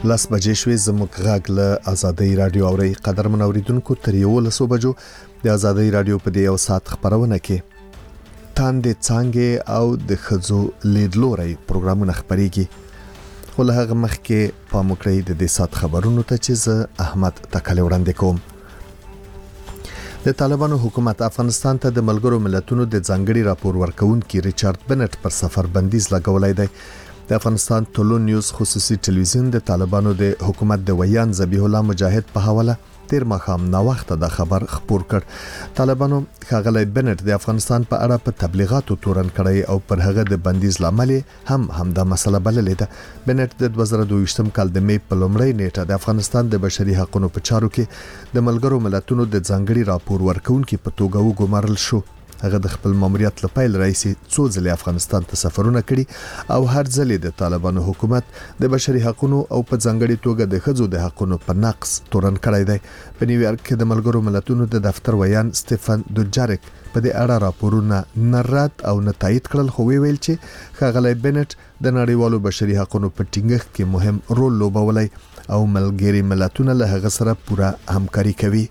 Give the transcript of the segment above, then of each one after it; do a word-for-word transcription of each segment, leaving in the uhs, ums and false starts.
لاس بجې شوې زموږ غږ له آزادۍ رادیو اوري قدرمن اوریدونکو تر یو لسو بجو د آزادۍ رادیو په دې یو ساعت خبرونه کې تاندې څنګه او د خزو لیدلوري پروګرامونه خبريږي ولهغه مخکې په مکرې د دې سات خبرونو ته چې زه احمد تکل وړاندې کوم. د طالبانو حکومت افغانستان ته د ملګرو ملتونو د ځانګړي راپور ورکونکي ریچارډ بنټ پر سفر بندیز لګولای دی. د افغانستان ټولو نیوز خصوصي ټلویزیون د طالبانو د حکومت د ویان ذبیح الله مجاهد په حواله تیر مخام نا وخت د خبر خبر کړ. طالبانو ښاغلی بنټ د افغانستان په اړه په تبلیغاتو تورن کړی او پر هغه د بندیز لامل هم همدا مسله بللې ده. بنټ د دوه زره دوه ویشتم کال د می په لومړۍ نیټه د افغانستان د بشري حقوقو په چارو کې د ملګرو ملتونو د ځانګړي راپور ورکونکي په توګه وګمارل شو. هغه د خپل ماموریت لپاره رئیس څو ځله افغانستان ته سفرونه کړي او هر ځله د طالبانو حکومت د بشري حقوقو او په ځانګړي توګه د خځو د حقوقو په نقص تورن کړی دی. په نیویارک کې د ملګرو ملتونو د دفتر ویان سټيفن دوجارک په دې اړه راپورونه نه رد او نه تایید کړل، خو ویل چې ښاغلی بنټ د نړیوالو بشري حقوقو په ټینګښت کې مهم رول لوبولی او ملګري ملتونه له هغه سره پوره همکاري کوي.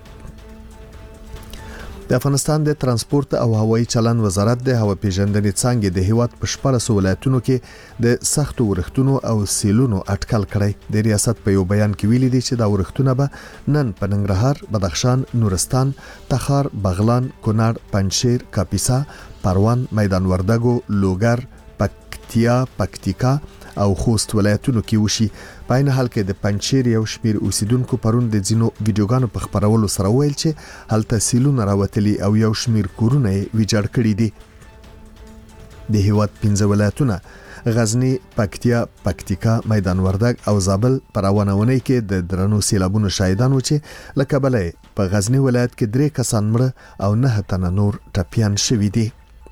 د افغانستان د ترانسپورت او هوایي چلن وزارت د هوا پیژندنې څنګه د هیواد په شپږ ولایتونو کې د سختو ورښتونو او سیلونو اټکل کړی. د ریاست په یو بیان کې ویلي دي چې دا ورښتونه به نن په ننګرهار، بدخشان، نورستان، تخار، بغلان، کونړ، پنجشیر، کاپیسا، پروان، میدان وردګو، لوګر، پکتیا، پکتیکا او خوست ولایتونو کې وشي. په عین حال کې د پنجشیر یو شمیر اوسیدونکو پرون د ځینو ویډیوګانو په خبرولو سره ویل چې هلته سیلونه راوتلي او یو شمیر کورونه ویجاړ کړي دي. د هیواد پنځه ولایتونه غزنی، پکتیا، پکتیکا، میدان وردګ او زابل پر روانونې کې د درنو سیلابونو شاهدانو چې لکه بلې په غزنی ولایت کې درې کسان مړ او نه تنه نور ټپيان شوي دي.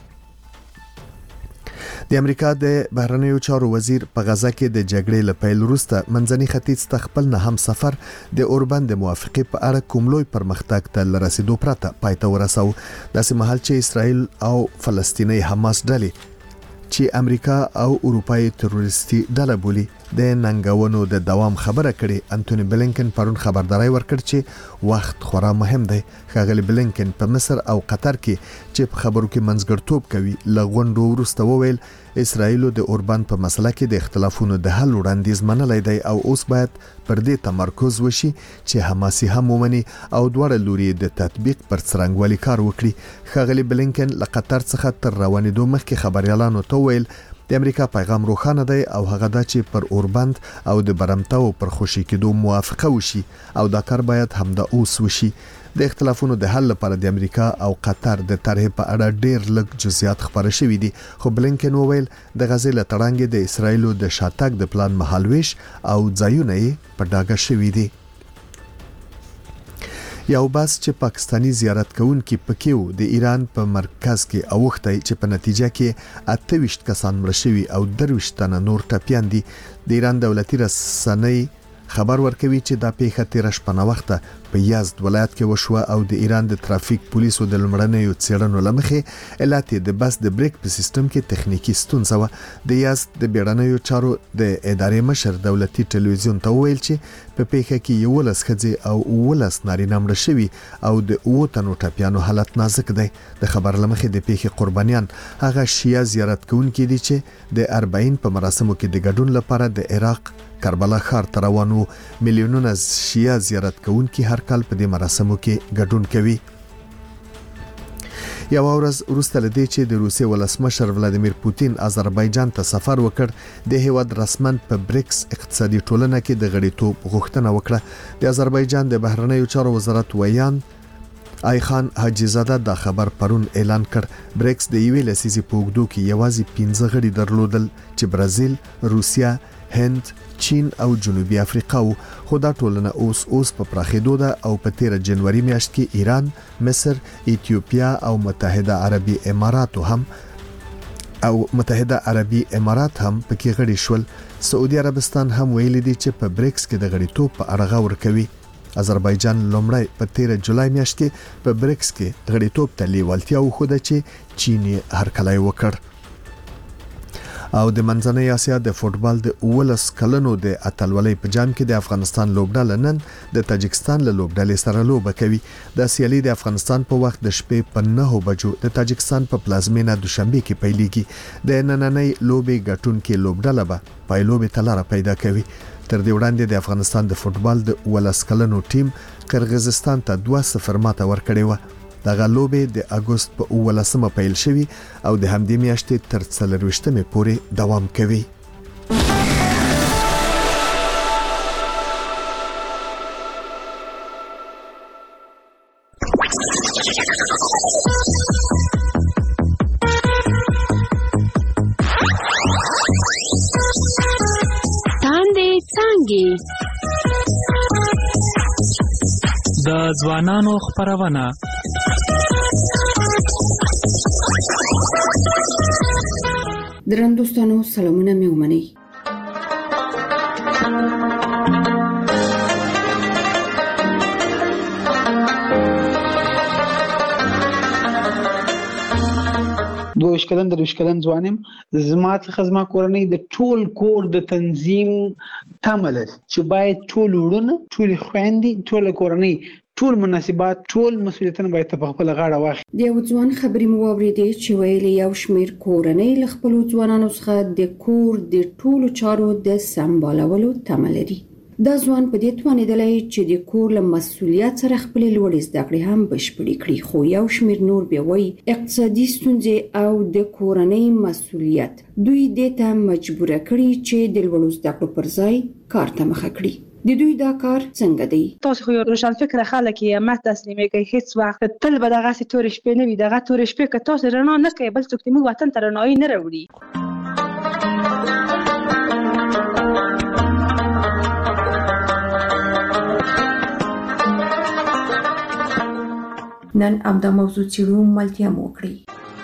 د امریکا د بهرنیو چارو وزیر په غزا کې د جګړې له پیل وروسته منځني ختیځ ته خپل نه هم سفر د اوربند د موافقې په اړه کوم لوی پرمختګ ته رسیدو پرته پای ته ورساو. داسې مهال چې اسرائیل او فلسطیني حماس ډلې چې امریکا او اروپای تروریستي ډله بولي د ننګونو د دوام خبره کړي. انټونی بلینکن پرون خبرداري ورکړ چې وخت خورا مهم دی. ښاغلی بلینکن په مصر او قطر کې چې په خبرو کې منځګړتوب کوي لغونډو وروسته وویل اسرائیل د اوربند په مسله کې د اختلافونو د حل وړاندیز منلای دی او اوس باید پر دې تمرکز وشي چې حماسي هم ومني او دواړه لوري د تطبیق پر څرنګوالي کار وکړي. ښاغلی بلینکن له قطر څخه تر روانېدو مخکې خبريالانو ته ویل د امریکا پیغام روښانه دی او هغه دا چې پر اوربند او د برمتاو پر خوشي کېدو موافقه وشي او دا کار باید همدا اوس وشي. د اختلافونو د حل لپاره د امریکا او قطر د طرح په اړه ډېر لږ جزئیات خبره شوې دي، خو بلینکن وویل د غزې له تړانګې د اسرائیل د شاتګ د پلان مهالويش او ځایونه یې په ډاګه شوې دي. یو بس چې پاکستانی زیارت کوونکي پکې وو د ایران په مرکز کې اوختای چې په نتیجه کې اته ویشت کسان مړ شوي او درویشت تنه نور ټپيان دي. د ایران دولتي رسنۍ خبر ورکوي چې دا پیښه تیر شپه نه وخته په یزد ولایت کې وشوه او د ایران د ترافیک پولیسو د لمړنیو څېړنو لمخې علت د بس د بریک په سیستم کې تخنیکی ستونزه و. د یزد د بیړنیو چارو د ادارې مشر دولتي ټلویزیون ته ویل چې په پیښه کې یو لس ښځې او ولس نارینه مړه شوي او د اووه تنو ټپیانو حالت نازک دی. د خبر لمخې د پیښې قربانیان هغه شیعه زیارت کوونکي دي چې د اربعین په مراسمو کې د ګډون لپاره د عراق کربلا ښار ته روانو. میلیونونه شیعه زیارت کوونکي هر کال په دې مراسمو کې ګډون کوي. یو ورځ وروسته لدې چې د روسیې ولسمشر ولادیمیر پوتین آذربایجان ته سفر وکړ د هیواد رسمن په بریکس اقتصادي ټولنه کې د غړیتوب غوښتنه وکړه. د آذربایجان د بهرنیو چارو وزارت ویان آیخان حاجی زاده دا خبر پرون اعلان کړ. بریکس د یوې لسیزې په اوږدو کې یوازې پنځه غړي درلودل چې برازیل، روسیا، هند، چین او جنوبي افریقا وو، خو دا ټولنه اوس اوس په پراخېدو ده او په تیر جنوري میاشت کې ایران، مصر، ایتیوپیا او متحده عربي امارات هم او متحده عربي امارات هم پکې غړي شول. سعودي عربستان هم ویلي دي چې په بریکس کې د غړیتوب په اړه غور کوي. آذربایجان لومړی په تیر جولای میاشت کې په بریکس کې غړیتوب ته لیوالتیا وښوده چې چین هر کله وکړ. او د منځنۍ اسیا د فوتبال د اولس کلنو د اتلولۍ په جام کې د افغانستان لوبډله نن د تاجکستان له لوبډلې سره لوبه کوي. د سیالي د افغانستان په وخت د شپې په نه بجو د تاجکستان په پلازمینه دوشنبه کې پیلېږي. د نننۍ لوبې ګټونکې لوبډله به پایلوبې تلاره پیدا کوي. تر دې وړاندې د افغانستان د فوتبال د اولس کلنو ټیم قرغیزستان ته دوه صفر ماته ورکړې و. دغه لوبې د اگست په اولسمه پیل شوي او د همدې میاشتې تر څلرویشتمې پورې دوام کوي. تاندې څانګې د ځوانانو خپرونه. درنو دوستانو سلامونه مې ومنئ. دوه کلن د دوه کلن ځوانم زما څخه زما کورنۍ د ټول کور د تنظیم تمل چې باید ټول ورونه ټول خويندې ټول کورنۍ ټول مناسبات ټول مسؤلیتونه باید په خپل غاړه واخلي. د یو ځوان خبرې مو واورېدې چې ویلي یو شمېر کورنۍ له خپلو ځوانانو څخه د کور د ټولو چارو د سمبالولو تمه لري. دا ځوان په دې توانېدلی چې د کور له مسؤلیت سره خپلې لوړې زده کړې هم بشپړې کړي، خو یو شمېر نور بیا وایي اقتصادي ستونزې او د کورنۍ مسؤلیت دوی دې ته مجبوره کړي چې د لوړو زده کړو پر ځای کار ته مخه کړي. د دوی دا کار څنګه دی؟ تاسو خو روشن فکر خلک یې ما تسلیمې کوي، هیڅ وخت تل به دغه سي تور شپې نه وي. دغه تور شپې که تاسو رڼا نه کوي بل څوک دې موږ وطن ته رڼایي نه راوړي. نن همدا موضوع څېړو، ملتیا مو وکړئ.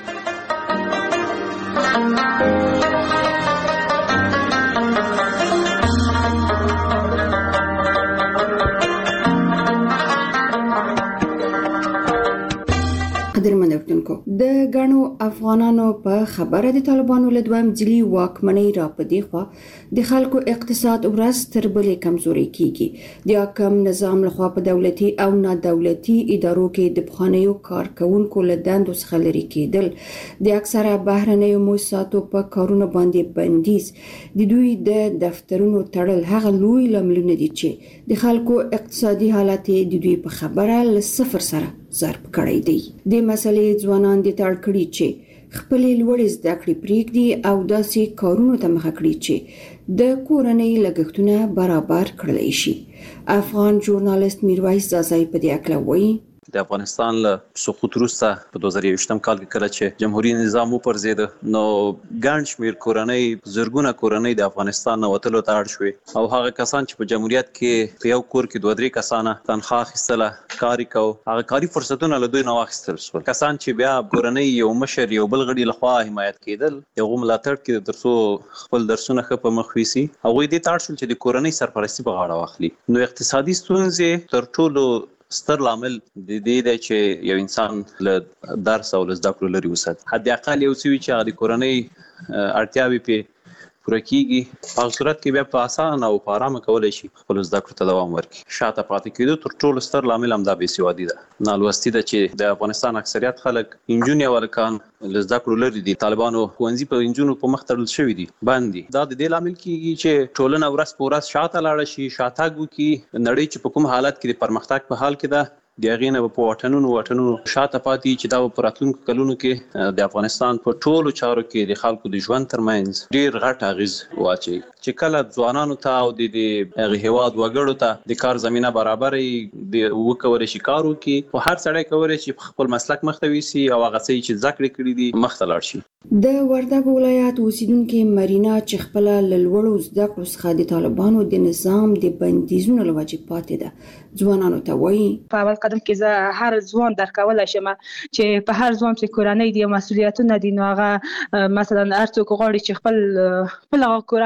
قدرمن اردوونکو، د غنو افغانانو په خبره د طالبانو له دویم ځلي واکمنۍ را پدې خوا د خلکو اقتصاد ورځ تر بلې کمزوري کیږي. د حاکم نظام لخوا په دولتي او نه دولتي ادارو کې د پخوانیو کارکونکو له دندو څخه لرې کېدل، د اکثره بهرنیو مؤسساتو په کارونو باندې بندیز، د دوی د دفترونو تړل هغه لوی لاملونه دي چې د خلکو اقتصادي حالت د دوی په خبره له صفر سره ضرب کړی دی. د مسلې ځوانان د تړ کړي چې خپل لوړې زده کړې پریږدي او داسې کارونو ته مخه کړي چې د کورنۍ لګښتونه برابر کړلی شي. افغان ژورنالیست میرویس زازای په دې اړه وایي د افغانستان له سقوط وروسته په دوه زره یوویشتم کال کې کله چې جمهوریت نظام وپرځېده نو ګڼ شمېر کورنۍ زرګونه کورنۍ د افغانستان نه وتلو ته اړ شوې او هغه کسان چې په جمهوریت کې په یو کور کې دوه درې کسانه تنخواه اخیستله کار یې کوه، هغه کاري فرصتونه له دوی نه واخیستل شول. کسان چې بیا کورنۍ یو مشر یو بل غړي لخوا حمایت کېدل، هغو ملاتړ کېده تر څو خپل درسونه ښه په مخ یوسي، هغوی دې ته اړ شول چې د کورنۍ سرپرستي په غاړه واخلي. نو اقتصادي ستونزې تر ټولو ستر لامل د دې دی چې یو انسان له درس او له زده کړو لرې وساتي. حد اقل یو څه وي چې هغه د کورنۍ اړتیاوې پرې پوره کېږي، په هغه صورت کې بیا په اسانه او په ارامه کولی شي خپلو زده کړو ته دوام ورکړي. شاته پاتې کېدو تر ټولو ستر لامل همدا بېسوادي ده، نالوستي ده چې د افغانستان اکثریت خلک نجونې او هلکان له زده کړو لرې دي. طالبانو ښوونځي په نجونو په مخ تړل شوي دي، بند دي. دا د دې لامل کېږي چې ټولنه ورځ په ورځ شاته لاړه شي، شاتګ وکړي. نړۍ چې په کوم حالت کې د پرمختګ په حال کې ده، د هغې نه به په واټنونو واټنونو شاته پاتې چې دا به په راتلونکو کلونو کې د افغانستان په ټولو چارو کې د خلکو د ژوند ترمنځ ډېر غټ اغېز واچوي. چې کله ځوانانو ته او د هغې هېواد وګړو ته د کار زمینه برابره وي، وکولی شي کار وکړي، خو هر سړی کولی شي په خپل مسلک مخ ته ویسي او هغه څه چې زده کړې کړي دي مخ ته لاړ شي. د وردګ ولایت اوسیدونکې مرینا چې خپله له لوړو زده کړو څخه د طالبانو د نظام د بندیزونو له وجې پاتې ده، ځوانانو ته وایي په اول قدم کې زه هر ځوان درکولی شم چې په هر ځوان چې کورنۍ دي مسؤلیتونه دي، نو هغه مثلا هر څوک غواړي چې خپل خپل کورنۍ ته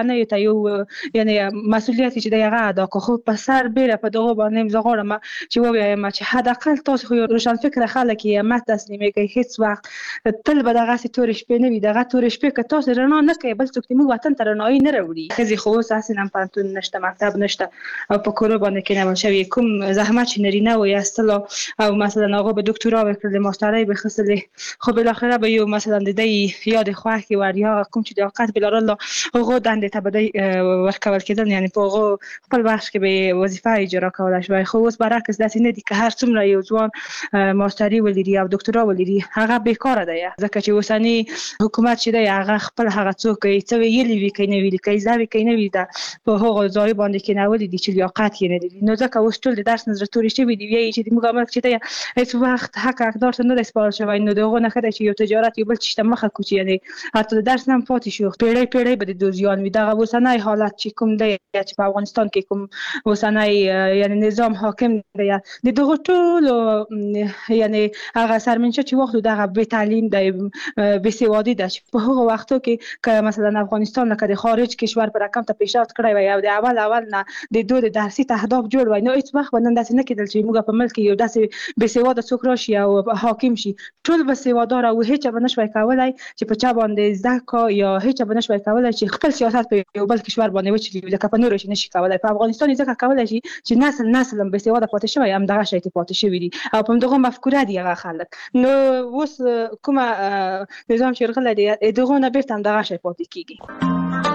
یو یعنی مسؤلیت چې د هغه ادا کوو په سر بیره په دغه باندې زغړم چې ووایم چې حداقل تاسو خو روشن فکر خلک یې ما تسلیمي کوي هیڅ وخت تل به دغه تور شپې نه وي دغه تور شپې که تاسو رڼا نه کوي بل څوک موږ وطن ته رڼایي نه راوړي ښځې خو اوس اصلا پوهنتون نشته مکتب نشته او په کور باندې کېنول شوي کوم زحمت چې نارینه وي ایستلو او مثلا هغه به دکترا وکړل ماسترۍ به خصلې خو بالاخره به یو مثلا د دې یاد خوښ کې ور یا کوم چې د اوقات بلارل هغه دندې ته به ورکول کېدل یعنی په هغه خپل وخت کې به وظیفه اجرا کولای شي خو اوس برعکس داسې نه دي که هر څومره یو ځوان ماسترۍ ولري او دکترا ولري هغه بیکاره دی ځکه چې اوسنی حکومت چې دی هغه خپل هغه څوک څه ویلي وي کوي نه ویلي کوي ځاوي کوي نه وي دا په هغه ځای باندې کې نه ولې دي چې لیاقت یې نه لري نو ځکه اوس ټول د درس نظر توري شوی دی وی چې موږ عمل چې دی هیڅ وخت حق حقدار ته نه سپارل شوی نو دغه نه خدای چې یو تجارت یو بل چې مخه کوچی یعنی حتی د درس نه پاتې شو پیړۍ پیړۍ به د دوزیان وي دغه اوسنی حالت چې کوم دی چې په افغانستان کې کوم اوسنی یعنی نظام حاکم دی د دغه ټول یعنی هغه سرمنشه چې وخت دغه به تعلیم دی به سوادی ده په هغه وختو کې که مثلا افغانستان لکه د خارج کشور پر رقم ته پیشرفت کړی وي او د اول اول نه د دوه درسي اهداف جوړ وي نو هیڅ وخت باندې داسې نه کېدل چې موږ په ملک یو داسې به سواده څوک راشي او حاکم شي ټول به سوادار او هیڅ به نشوي کولای چې په چا باندې ځکه یا هیڅ به نشوي کولای چې خپل سیاست په یو بل کشور باندې وچلي لکه په نور شي نشي کولای په افغانستان ځکه کولای شي چې نسل نسل به سواده پاتې شوی هم دغه شی پاتې شوی دي او په دغه مفکوره دی هغه خلک نو اوس کومه نظام چې رغله دی دغه نه بیرته هم دغه شی پاتې کیږي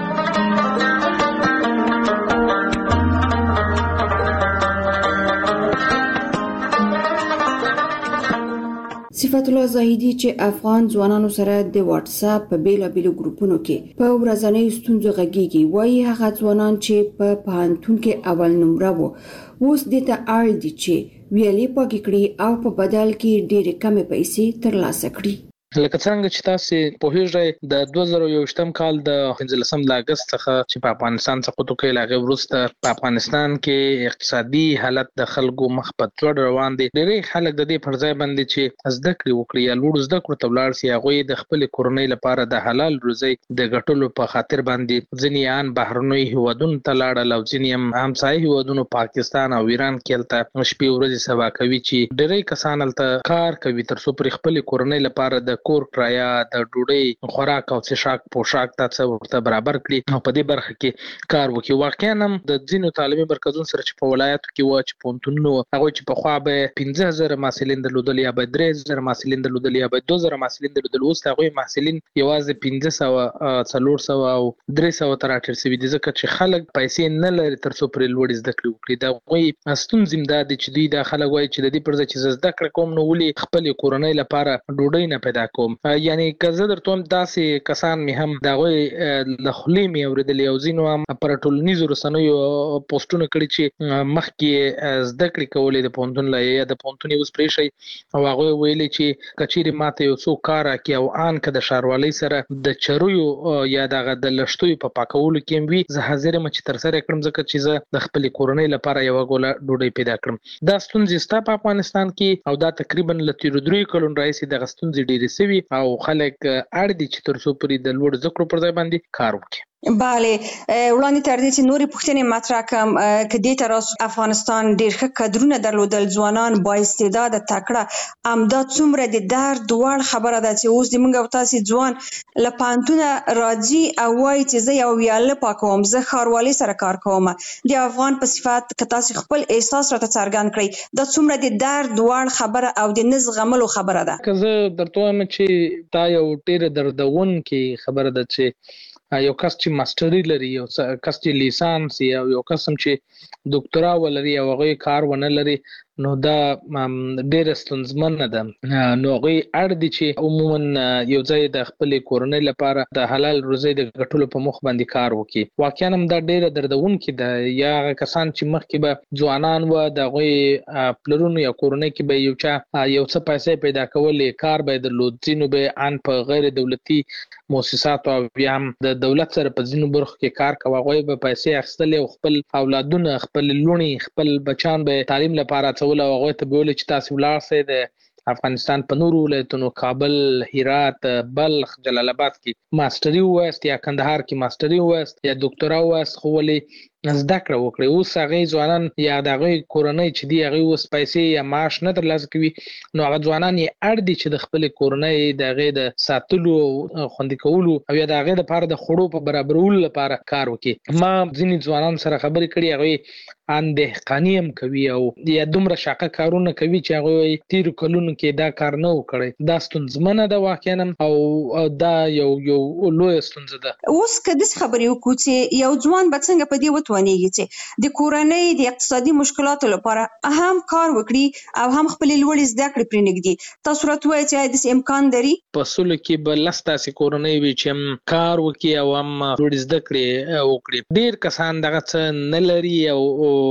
صفت الله زاهدي چې افغان ځوانانو سره د واتس اپ په بیلابېلو ګروپونو کې په ورځنۍ ستونزو غږیږي وایي هغه ځوانان چې په پوهنتون کې اول نمره وو اوس د ته اړ دي چې ویلې پاکې کړي او په بدل کې ډېرې کمې پیسې ترلاسه کړي لکه څنګه چې تاسو په هیڅ د دوه زره یوویشتم کال د پنځلسم د اگست څخه چې په افغانستان څخه توګه لاغه ورسته په افغانستان کې اقتصادي حالت د خلکو مخ په توړ روان دي ډېری خلک د دې پرځای باندې چې زده کړې وکړي یا لوړ زده کړو ته ولاړ شي هغه د خپل کورنۍ لپاره د حلال روزي د ګټلو په خاطر باندې ځینې ان بهرنوي هیوادونو ته لاړل او ځینې هم همسایه هیوادونو پاکستان او ایران کې تلته شپې ورځې سبا کوي چې ډېری کسان تل کار کوي تر څو پر خپل کورنۍ لپاره د کور کرایه د ډوډۍ خوراک او څښاک پوشاک ته ورته برابر کړي او په دې برخه کې کار وکړي واقعا هم د ځینو تعلیمي مرکزونو سره چې په ولایتو کې و چې پونتونو هغه چې په خوا به پنځه زره محصلین درلودل یا به درې زره محصلین درلودل یا به دوه زره محصلین درلودل اوس هغه محصلین یوازې پنځه سوه څلور سوه او درې سوه تر راټر سوي دي ځکه چې خلک پیسې نه لري تر څو پر لوړ زده کړې وکړي دا وایي ستونزې دا دي چې دوی دا خلک وایي چې د دې پر ځای چې زده کړه کوم نو ولي خپل کورنۍ لپاره ډوډۍ نه پیدا کوم یعنی که زه درته داسې کسان مې هم د هغوی له خولې مې اورېدلې او ځینو هم پر ټولنیزو رسنیو پوسټونه کړي چې مخکې زده کړې کولې د پوهنتون له یا د پوهنتون اوس پرېښی او هغوی ویلي چې که چیرې ماته یو څوک کار راکړي او ان که د ښاروالۍ سره د چرویو یا دغه د لښتیو په پاکولو کې هم وي زه حاضر یم چې ترسره یې کړم ځکه چې زه د خپلې کورنۍ لپاره یوه ګوله ډوډۍ پیدا کړم دا ستونزې شته په افغانستان کې او دا تقریبا له تېرو دریو کلونو راهیسې دغه ستونزې ډېرې شوي او خلک اړ دي چې تر څو پورې د لوړ زده کړو پر ځای باندې کار وکړي بله وړاندې تر دې چې نورې پوښتنې مطرح کړم که دې ته راس افغانستان ډېر ښه کدرونه درلودل ځوانان با استعداده تکړه همدا څومره د درد وړ خبره ده چې اوس د موږ او تاسې ځوان له پوهنتونه راځي او وایي چې زه یو ویاله پاکوم زه ښاروالۍ سره کار کوم د افغان په صفت که تاسې خپل احساس راته څرګند کړئ دا څومره د درد وړ خبره او د نه زغملو خبره ده که زه درته وایم چې دا یو ډېره دردونکې خبره ده چې یو کس چې ماستري لري یو کس چې لیسانس یا یو کس چې ډاکټرا ولري او هغه کار ونه لري نو دا ډېر ستونزمنه ده نو هغوی اړ دي چې عموما یو ځای د خپلې کورنۍ لپاره د حلال روزۍ د ګټلو په مخ باندې کار وکړي واقعا هم دا ډېره دردونکې ده یا هغه کسان چې مخکې به ځوانان وه د هغوی پلرونو یا کورنۍ کې به یو چا یو څه پیسې پیدا کولې کار به یې درلود ځینو به ان په غیر دولتي مؤسساتو او بیا هم د دولت سره په ځینو برخو کې کار کوه هغوی به پیسې اخیستلې او خپل اولادونه خپل لوڼې خپل بچیان به تعلیم لپاره اچول او هغوی ته به ویل چې تاسې ولاړ سئ د افغانستان په نورو ولایتونو کابل، هرات، بلخ، جلال آباد کې ماستري وایست یا کندهار کې ماستري وایست یا ډاکټرا وایست، خو ولې زده کړه وکړي. اوس هغه ځوانان یا دغه کورنۍ چې دی هغه اوس پیسې یا معاش نه ترلاسه کوي، نو هغه ځوانان یې اړ دي چې د خپل کورنۍ دغه د ساتلو خوندي کولو او یا دغه لپاره د خړو په برابرولو لپاره کار وکړي. ما ځینې ځوانان سره خبرې کړې، هغه ان دهقاني هم کوي او یا دومره شاقه کارونه کوي چې هغه تیر کلونو کې دا کار نه وکړي. دا ستونزمنه ده واقعا او دا یو یو لوی ستونزه ده. اوس کله خبرې وکړو چې یو ځوان به څنګه په دې وتوانیږي چې د کورنۍ د اقتصادي مشکلاتو لپاره هم کار وکړي او هم خپل لوړ زده کړې پرې نږدي. تاسو راته وایئ چې د امکان لري په سولو کې به لستا سي کورنۍ وي چې هم کار وکړي او هم لوړ زده کړې وکړي. ډیر کسان دغه څه نه لري او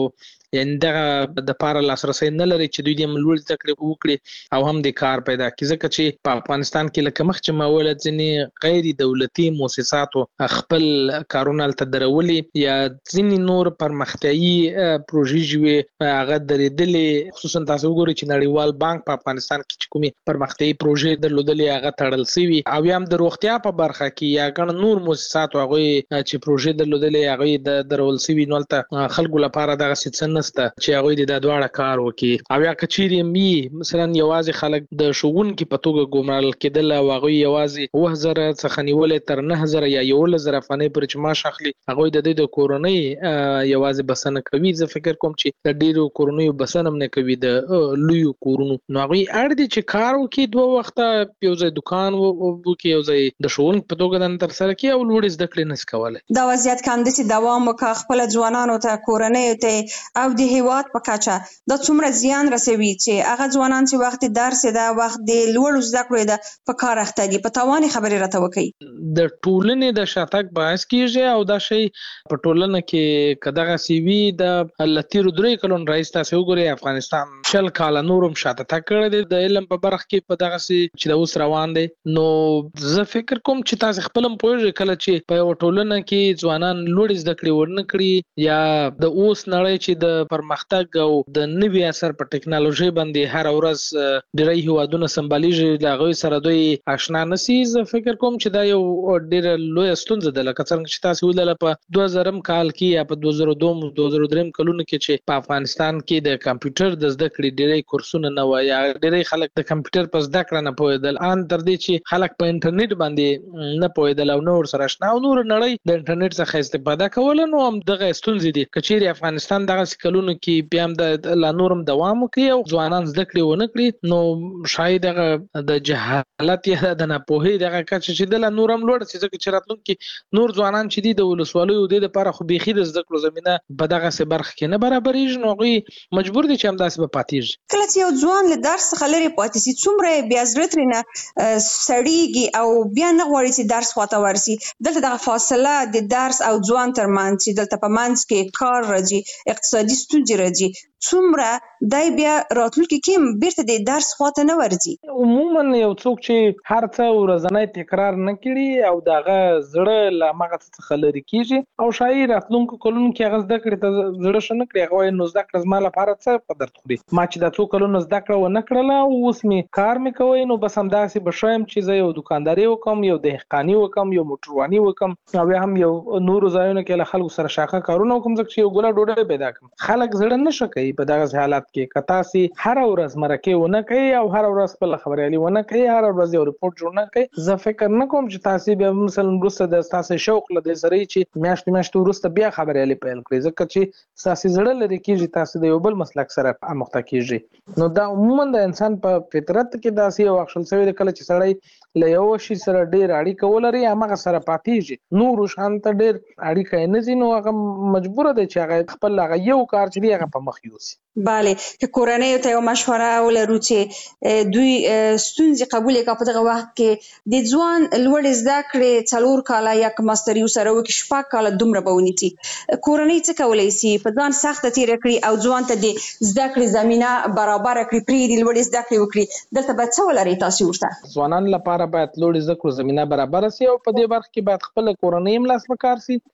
یعنی دغه د پاره لاسرسي نه لري چې دوی د ملول زده کړې وکړي او هم د کار پیدا کړي. ځکه چې په افغانستان کې لکه مخ چې مولد ځینې غیر دولتي مؤسساتو خپل کارونه تل درولي یا ځینې نور پرمختیايي پروژې جوړې هغه درېدلې. خصوصا تاسو وګورئ چې نړیوال بانک په افغانستان کې چې کومي پرمختیايي پروژې درلودلې هغه تړل شوی او یا هم د روغتیا په برخه کې یا ګڼ نور مؤسساتو هغه چې پروژې درلودلې هغه د درول شوی نو تل خلکو لپاره دغه څه نسته چې هغه د دواړه کار وکړي. او یا کچيري می مثلا یوازې خلک د شوګون کې په توګه ګمرال کېدل او هغه یوازې اوه زره څخه نیولې تر نه زره یا یو زره افغانۍ پر چې معاش اخلي، هغه د دې د کورونی یوازې بسنه کوي. زه فکر کوم چې د ډیرو کورونی بسنه نه کوي د لوی کورونو، نو هغه اړ دي چې کار وکړي دوه وخته یو ځای دکان وکړي یو ځای د شوګون په توګه د تر سره کې او لوړ زده کړې نس کوله. دا وضعیت کم دي چې دوام وکړي خپل ځوانانو ته کورنۍ ته او د هیواد په کچه د څومره زیان رسوي چې هغه ځوانان چې وخت درس ده وخت د لوړ زده کړې ده په کار اخته دي. په تواني خبرې راته وکړي. د ټولنې د شاتګ باعث کیږي او دا شی په ټولنه کې کداغه سی وی د لتیر درې کلون رئیس تاسو وګورئ افغانستان شل کال نورم شاته تکړه دي د علم په برخه کې په دغه سی چې د اوس روان دي. نو زه فکر کوم چې تاسو خپل هم پوهیږئ کله چې په ټولنه کې ځوانان لوړ زده کړې ورنه کړی یا د اوس نړۍ چې د پرمختګ او د نوي اثر په ټکنالوژي باندې هر ورځ ډېری هیوادونه سمباليږي لاغوي سره دوی آشنا نشي. زه فکر کوم چې دا یو ډېر لوی ستونزه ده. لکه څنګه چې تاسو ویل په دوه زره کال کې یا په دوه زره دوه دوه زره درې کلونو کې چې په افغانستان کې د کمپیوټر د زده کړې ډېری کورسونه نه و یا ډېری خلک د کمپیوټر په زده کړه نه پوهېدل، ان تر دې چې خلک په انټرنیټ باندې نه پوهېدل او نور سره آشنا او نور نړۍ د انټرنیټ څخه استفاده کول. نو هم دغه ستونزې دي کچېری افغانستان دغه کلونو کې بیا هم د لا نورم دوام وکړي او ځوانان زده کړې ونه کړي، نو شاید هغه د جهالت یا د ناپوهۍ دغه کچه چې د لا نورم لوړ شي. ځکه چې راتلونکي نور ځوانان چې دي د ولسوالیو د لپاره خو بيخي د زده کړو زمينه په دغه څه برخه کې نه برابرېږي، نو هغه مجبور دي چې هم داسې به پاتېږي. کله چې یو ځوان له درس څخه لري پاتې شي څومره بیا زړه ترې نه سړیږي او بیا نه غواړي چې درس خواته ورسي. دلته دغه فاصله د درس او ځوان ترمنځ چې دلته په منځ کې کار راځي، اقتصادي ستونزې راځي، څومره دای بیا راتلونکي کې بیرته د درس خواته نه ورځي. عموما یو څوک چې هر څه ورځنی تکرار نه کړي او دغه زړه لا مغه څخه لري کیږي او شاید راتلونکو کلونو کې هغه زده کړې ته زړه شنه کړي هغه نو زده کړه زما لپاره څه په درد خوري. ما چې د څو کلونو زده کړه و نه کړله او اوس می کار می کوي، نو بس همداسې بشایم چې زه یو دکانداري وکم، یو دهقاني وکم، یو موټرواني وکم او هم یو نور ځایونه کې له خلکو سره شاخه کارونه وکم ځکه یو ګوله ډوډۍ پیدا کړم. خلک زړه نه شکي په دغه حالت کې کتا سي هر ورځ مرکه ونه کوي او هر ورځ په خبريالي ونه کوي، هر ورځ یو ریپورت جوړ نه کوي. زه فکر نه کوم چې تاسو به مثلا روسه د تاسو شوق لدې سره چې میاشت میاشت ورسته بیا خبريالي پیل کړئ ځکه چې تاسو زړه لري کېږي تاسو د یو بل مسلک سره اموخته کېږي. نو دا عموما د انسان په فطرت کې داسې یو اخشل سوی کله چې سړی له یو شي سره ډیر اړیکه ولري هغه سره پاتېږي، نور شانت ډیر اړیکه نه زینو هغه مجبور دی چې هغه خپل هغه یو کار چې دی هغه په مخ یوسي. بله که کورنۍ ته یو مشوره ولرو چې دوی ستونزې قبول کړي په دغه وخت کې د ځوان لوړ زده کړې څلور کاله یا ماستري سره وکړي شپږ کاله دومره به ونیسي، کورنۍ څه کولی شي په ځان سخته تېره کړي او ځوان ته د زده کړې زمینه برابره کړي، پرېږدي لوړې زده کړې وکړي. دلته به څه ولرئ تاسو ورته؟ ځوانانو لپاره باید لوړې زده کړو زمینه برابره شي او په دې برخه کې باید خپل کورنۍ هم لاس په کار شي،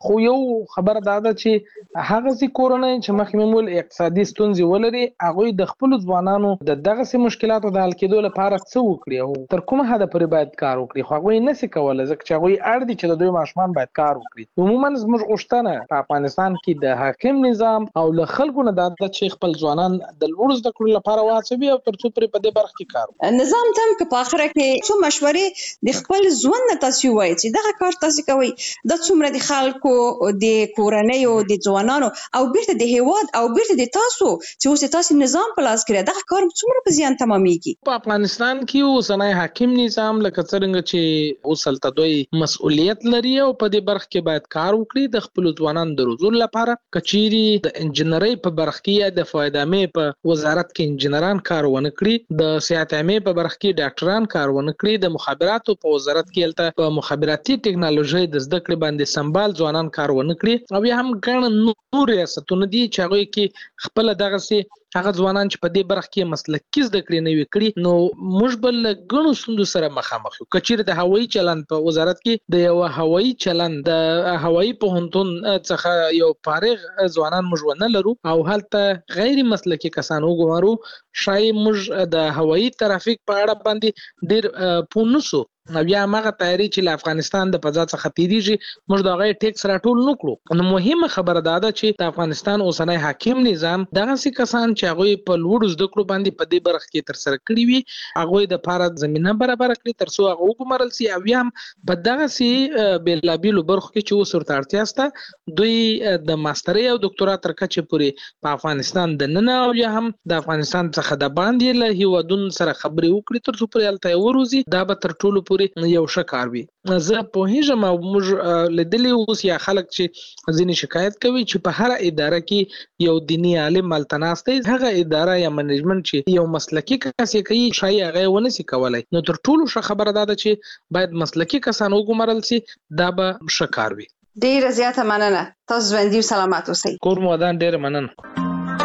خو یو خبره دا ده چې هغه سي کورنۍ چې مخکې مول اقتصادي ستونزې ولري هغه د خپل ځوانانو د دغه سي مشکلاتو د حل کېدو لپاره څه وکړي او تر کومه حد پورې باید کار وکړي خو هغه نه سي کولای ځکه چې هغه اړ دي چې د دوی ماشومان باید کار وکړي عموما زموږ غوښتنه په افغانستان کې د حاکم نظام او له خلکو نه د چې خپل ځوانان د لوړ زده کړو لپاره واچوي او تر څو پرې په دې برخه کې کار نظام تم که په اخره کې څو مشورې د خپل ژوند نه تاسو وایي چې دغه کار تاسو کوي د څومره د خلکو د کورنۍ او د ځوانانو او بیرته د هیواد او بیرته د تاسو چې اوس تاسو نظام په لاس کې دغه کار څومره په زیان تمامېږي په افغانستان کې اوسنۍ حاکم نظام لکه څنګه چې اوسلته دوی مسؤلیت لري او په دې برخه کې باید کار وکړي د خپل ځوانانو د روزلو لپاره کچيري د انجنیري په برخه کې د فایدامې په وزارت کې انجنیران کار ونه کړي د صحتامې په برخه کې ډاکټران کار ونه کړي د مخابراتو په وزارت کې الته په مخابراتي ټکنالوژي د زده کړې باندې سمبال ځوانان کار ونه کړي او یا هم ګڼ نور ریاستونه دي چې هغه کې خپل دغه سي هغه ځوانان چې په دې برخه کې مسلکي زده کړې نه وي کړي نو موږ بل ګڼو ستونزو سره مخامخ یو کچېر د هوایي چلند په وزارت کې د یو هوایي چلند د هوایي پوهنتون څخه یو فارغ ځوانان موږ ونه لرو او هلته غیر مسلکي کسان وګورو شای موږ د هوایي ترافیک په اړه باندې ډېر پونسو نو بیا هغه تیاری چې له افغانستان د فضا څخه تیریږي موږ دا غي ټیکس راټول نکړو نو مهمه خبره دا ده چې د افغانستان اوسنۍ حاکم نظام دغه سي کسان چې هغه په لوړ زده کړو باندې په دې برخه کې تر سره کړی وي هغه د فارغ زمينه برابر کړی تر څو هغه وګمرل سي او یا په دغه سي بلابیلو برخه کې چې وسورت اړتیاسته دوی د ماستري او ډاکټورا تر کچې پورې په افغانستان د نن او یا هم د افغانستان څخه د باندې له هیوادونو سره خبرې وکړي تر څو پورې الته وروزي دا به تر ټولو یو شکار وي زه په هیڅ ما موږ لیدلی اوس یا خلک چې ځینې شکایت کوي چې په هر اداره کې یو دینی عالم ملتناسته هغه اداره یا منیجمنت چې یو مسلکی کس کوي شای هغه ونه سي کولای نو تر ټولو ښه خبره ده چې باید مسلکی کسان وګمرل سي دا به شکار وي ډیره زیاته مننه تاسو ژوندي او سلامات اوسئ کور مو ودان ډیره مننه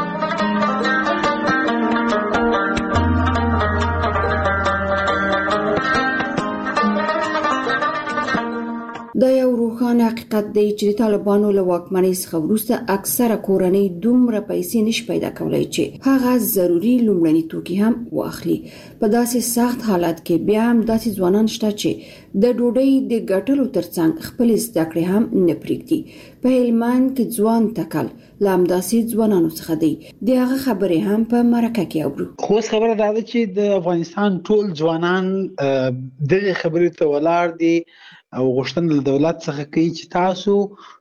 دا یو روښانه حقیقت دی چې د طالبانو له واکمنۍ څخه وروسته اکثره کورنۍ دومره پیسې نشي پیدا کولای چې هغه ضروري لومړني توکي هم واخلي په داسې سخت حالت کې بیا هم داسې ځوانان شته چې د ډوډۍ د ګټلو ترڅنګ خپل زده کړې هم نه پرېږدي په هلمند کې ځوان تکل لام داسې ځوانانو څخه دی د هغه خبرې هم په مرکه کې اورو خو خبره دا ده چې د افغانستان ټول ځوانان دغه خبرې ته ولاړ دي او غوښتنه له دولت څخه کوي چې تاسو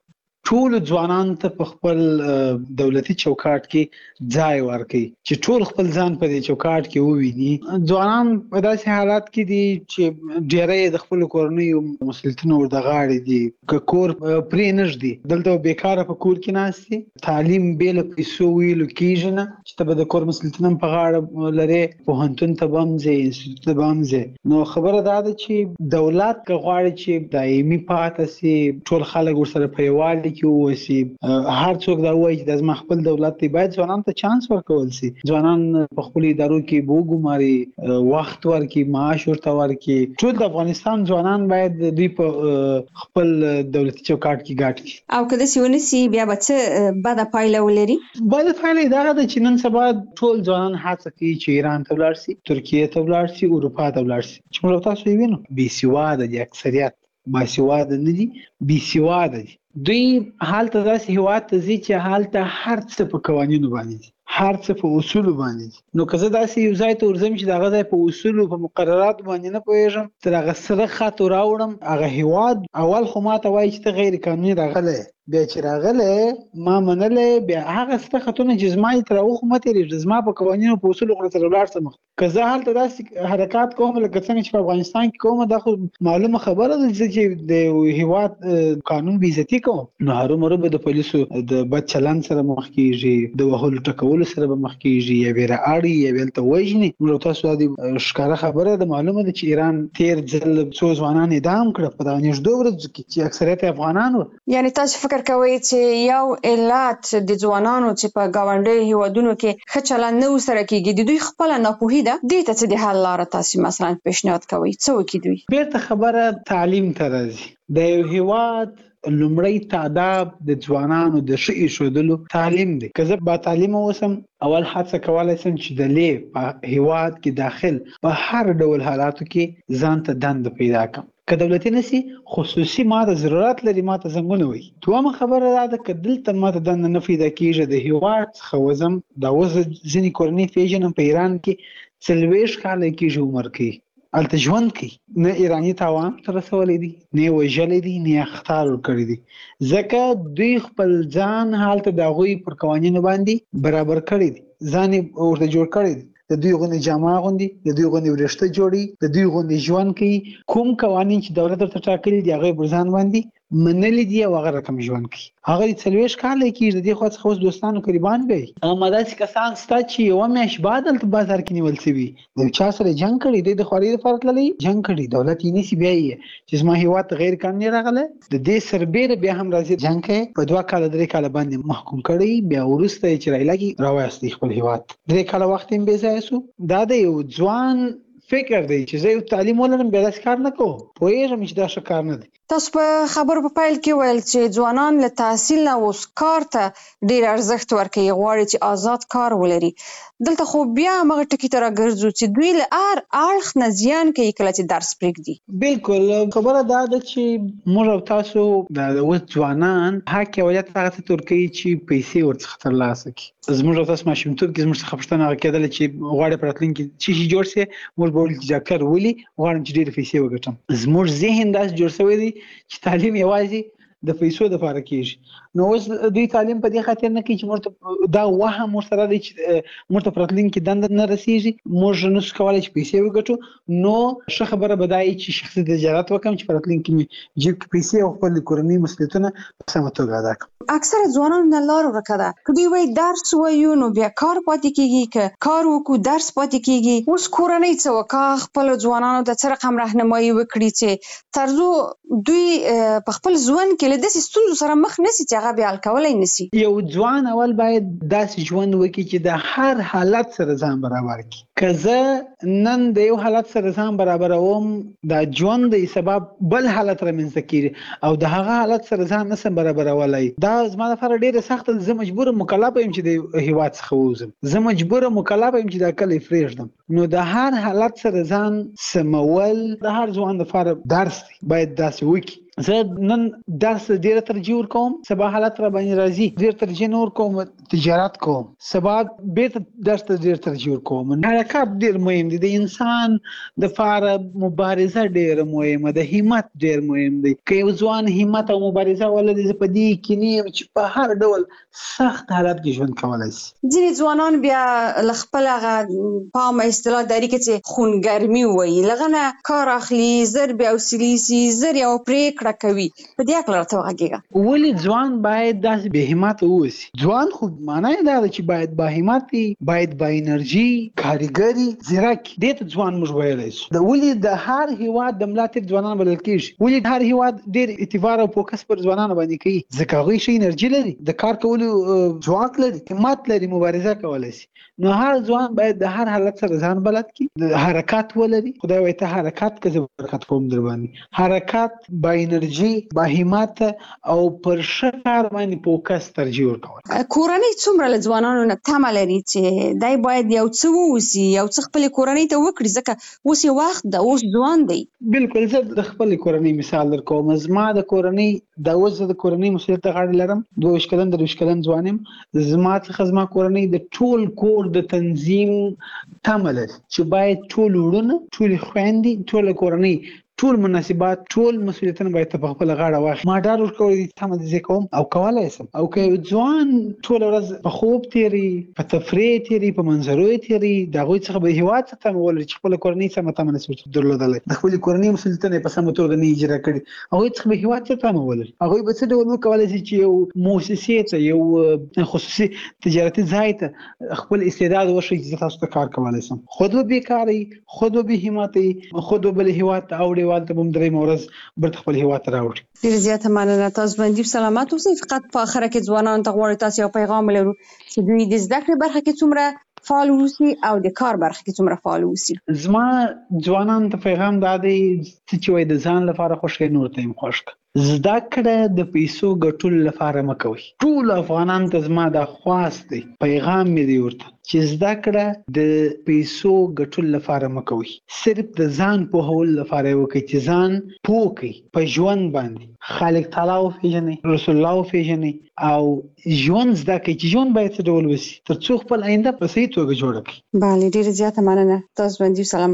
ټول ځوانان ته په خپل دولتي چوکاټ کې ځای ورکړي چې ټول خپل ځان په دې چوکاټ کې وویني ځوانان په داسې حالات کې دي چې ډېرې د خپل کورنیو مسؤلیتونو ور د غاړې دي که کور پرې نشدي دلته بیکاره په کور کې ناشتي تعلیم بیل پیسو ویلو کېږي نه چې ته د کور مسؤلیتونو په غاړه لري پوهنتون ته بمځي انسټیټیوټ ته بمځي نو خبره دا ده چې دولت که غواړي چې دایمي پاتې سي ټول خلک ورسره په یووالي کې وسی هر څوک دا وایي چې د خپل دولت دی باید ځوانان ته چانس ورکول سي ځوانان په خپل ادارو کې وګماري وخت ورکي معاش ورته ورکي ټول د افغانستان ځوانان باید دوی په خپل دولتي چوکاټ کې ګټ کړي او کله چې ونسي بیا به څه بده پایله ولري بده پایله دا ده چې نن سبا ټول ځوانان هڅه کوي چې ایران ته ولاړ شي ترکیه ته ولاړ شي اروپا ته ولاړ شي چې موږ تاسو یې وینو بي سواده دي اکثریت باسواده نه دي بي سواده دي دوی حالته داسې هیواد ته ځي چې حالته هر څه په قوانینو باندې هر څه په اصول باندې نو که زه داسې یو ځای ته ورځم چې دغه ځای په اصول او په مقررات باندې نه پوهیږم تر هغه سره خط راوړم هغه هیواد اول خو ماته وایي چې ته غیر قانوني راغلی بیا چې راغلی ما منلی بیا هغه سره خطونه چې زما یې تر هغو مه تېرېږي زما په قوانینو په اصولو خو سره ولاړ سم که زه هلته داسې حرکات کوم لکه څنګه چې په افغانستان کې کوم دا خو معلومه خبره ده چې د هیواد قانون بې عزتي کوم نو هرومرو به د پولیسو د بد چلند سره مخ کېږي د وهلو ټکولو سره به مخ کېږي یا به رااړي یا به هلته وژني نو تاسو د ښکاره خبره ده معلومه ده چې ایران تېر ځل څو ځوانان اعدام کړه په دغه نږدې ورځو کې چې اکثریت یې افغانان وو یعنې تاسو فکر کوئ چې یو علت د ځوانانو چې په ګاونډي هیوادونو کې ښه چلند نه ورسره کېږي د دوی خپله ناپوهي ده دې ته څه د حل لاره تاسو مثلا پیشنهاد کوئ څه وکړي دوی بیرته خبره تعلیم ته راځي د یو هیواد لومړی تعداد د ځوانانو د ښه ایښودلو تعلیم دی. که زه با تعلیم اوسم اول هڅه کولای شم چې د لې په هیواد کې داخل په هر ډول حالاتو کې ځان ته دند پیدا کړم. که دولتي نسی خصوصي ما ته ضرورت لري ما ته زنګونه وي. دومره خبره ده چې دلته ما ته دند نه پیدا کیږي د هیواد څخه وزم دا وز ځینې کورنۍ پیژنم په ایران کې څلوېښت کاله کېږي عمر کې الته ژوند کوي نه ایرانی تاوان تر رسولې دي نه وژلې دي نه اخطار کړی دي ځکه دوی خپل ځان حالت د غوي پر قوانینو باندې برابر کړی دي ځان ورته جوړ کړی دي د دوی غونې جامه غوندي د دوی غونې ورشته جوړي د دوی غونې ژوند کوي کوم قوانین چې دولت ورته ټاکلي دي هغه پر ځان باندې منلي دي او هغه رقم ژوند کوي هغه څلوېښت کاله کېږي د دې خو څخه اوس دوستانو قربان وي اما داسې کسان شته چې یوه میاشت بعد هلته بازار کې نیول شوي د چا سره جنګ کړی دی د خوارۍ دپاره تللی جنګ کړی دولت یې نیسي بیا یې چې زما هېواد ته غیر قانوني راغلی د دې سربیره بیا هم راځي جنګ کوي په دوه کاله درې کاله باندې محکوم کړی بیا وروسته یې چې رایلګي راوایستی خپل هېواد درې کاله وخت یې بې ځایه سو دا د یو ځوان فکر دی چې زه یو تعلیم ولرم بیا داسې کار نه کوم پوهېږم چې دا ښه کار نه دی. تاسو په خبرو په پیل کې ویل چې ځوانان له تحصیل نه اوس کار ته ډېر ارزښت ورکوي غواړي چې آزاد کار ولري. دلته خو بیا همغه ټکي ته راګرځو چې دوی له هر اړخ نه زیان کوي کله چې درس پرېږدي. بالکل خبره دا ده چې موږ او تاسو د اوس ځوانان حق اولت هغه ته ورکوي چې پیسې ورڅخه ترلاسه کړي. زموږ او تاسو ماشومتوب کې زموږ څخه پوښتنه هغه کېدله چې غواړې په راتلونکي کې څه شي جوړ شي موږ به ویل چې ډاکټر ولي غواړم چې ډېرې پیسې وګټم. زموږ ذهن داسې جوړ شوی دی چې تعلیم یوازې د پیسو دپاره کېږي. نو اوس دوی تعلیم په دې خاطر نه کوي چې موږ دا وهم ورسره دی چې موږ ته په راتلونکي کې دنده نه رسېږي موږ نشو کولی چې پیسې وګټو نو ښه خبره به دا وي چې شخصي تجارت وکړم چې په راتلونکي کې مې جیب کې پیسې او خپل کورنۍ مسؤلیتونه په سمه توګه ادا کړم. اکثره ځوانانو نه لار ورکه ده که دوی وایي درس ووایو نو بیا کار پاتې کېږي که کار وکړو درس پاتې کېږي. اوس کورنۍ څه وکړه خپلو ځوانانو ته څه رقم رهنمایي وکړي چې تر څو دوی په خپل ژوند کې له داسې ستونزو سره مخ نشي چې هغه بیا حل کولی نشي. یو ځوان اول باید داسې ژوند وکړي چې د هر حالت سره ځان برابر کړي. که زه نن د یو حالت سره ځان برابروم دا ژوند د سبب بل حالت رامنځته کېږي او د هغه حالت سره ځان نشم برابرولی دا زما لپاره ډېره سخته ده. زه مجبوره مکلفه یم چې د هېواد څخه ووځم زه مجبوره مکلفه یم چې دا کلی پرېږدم. نو د هر حالت سره ځان سمول د هر ځوان لپاره درس دی باید داسې وکړي. زه نن درس ډېره ترجیح ورکوم سبا حالت را باندې راځي ډېر ترجیح نه ورکوم تجارت کوم سبا بیرته درس ته ډېر ترجیح ورکوم. حرکت ډېر مهم دی د انسان دپاره مبارزه ډېره مهمه ده همت ډېر مهم دی. که یو ځوان همت او مبارزه ولري زه په دې کې نه یم چې په هر ډول سخت حالت کې ژوند کولی شي. ځینې ځوانان بیا له خپل هغه پامه اصطلاح داري کې چې خونګرمي وایي له هغه نه کار اخلي زر بیا حوصلې سي زر یوه پرېکړه کوي. په دې هکله راته وغږېږه. ولې ځوان باید داسې بې همته واوسي؟ ځوان خو معنا یې دا ده چې باید با همت وي باید با انرژي کارګر وي ځیرک دې ته ځوان موږ ویلی شو. ولې د هر هېواد د ملا تیر ځوانان بلل کېږي؟ ولې هر هېواد ډېر اعتبار او فوکس پر ځوانانو باندې کوي؟ ځکه هغوی ښه انرژي لري د کار کولو ځواک لري همت لري مبارزه کولی شي. نو هر ځوان باید د هر حالت سره ځان بلد کړي د حرکت ولري. خدای وایي ته حرکت که زه برکت کوم در باندې حرکت با انرژي با همت او پر ښه کار باندې فوکس ترجیح ورکول. کورنۍ څومره له ځوانانو نه تمه لري چې دی باید یو څه ووسي یو څه خپلې کورنۍ ته وکړي ځکه اوس یې وخت ده اوس ځوان دی. بالکل زه د خپلې کورنۍ مثال در کوم. زما د کورنۍ د اوس د کورنۍ مسؤلیت ته غاړه لرم دوه ویشت کلن درویشت کلن ځوان یم. زما څخه زما کورنۍ د ټول کور د تنظیم تمه لري چې باید ټول وروڼه ټولې خویندې ټوله کورنۍ ټول مناسبات ټول مسؤلیتونه باید په خپل غاړه واخلي. ما ډاډ ورکولی دی سمه ده زه کوم او کولی شم. او که یو ځوان ټوله ورځ په خوب تېري په تفریح تېري په منظرو یې تېري د هغوی څخه به هېواد څخه تمه ولري چې خپله کورنۍ سمه تمه نشي درلودلی د خپلې کورنۍ مسؤلیتونه یې په سمه توګه نه اجرا کړي هغوی څخه به هېواد څخه تمه ولري. هغوی به څه ډول وکولی شي چې یو مؤسسې ته یو خصوصي تجارتي ځای ته خپل استعداد وښیي چې زه تاسو ته کار کولی شم. خود به بېکاره وي خود به بېهمته وي خود به بل هېواد ته اوړي والته به هم درېیمه ورځ بیرته خپل هېواد ته راوړي. ډېره زیاته مننه. تاسو باندې سلامت اوسئ. فقط په اخره کې ځوانانو ته غواړو تاسو یو پیغام ولرو چې دوی د زده کړې برخه کې څومره فعال اوسي او د کار برخه کې څومره فعال اوسي. زما ځوانانو ته پیغام دا دی چې وایي د ځان لپاره خوښ کړئ نور ته هم خوښ کړه. زده کړه د پیسو ګټلو لپاره مکوئ. ټول افغانان ته زما د خواست دی، پیغام مې دی ورته چې زده کړه د پیسو ګټلو لپاره مکوئ. صرف د ځان پوهول لپاره وکړئ چې ځان پوه کړئ په ژوند باندې، خالق تعالی وپېژنئ، رسول الله وپېژنئ او ژوند زده کړئ چې ژوند باید څه ډول وشي تر څو خپل آینده په صحیح توګه جوړه کړئ. بله ډیره زیاته مننه. تاسو باندې سلام.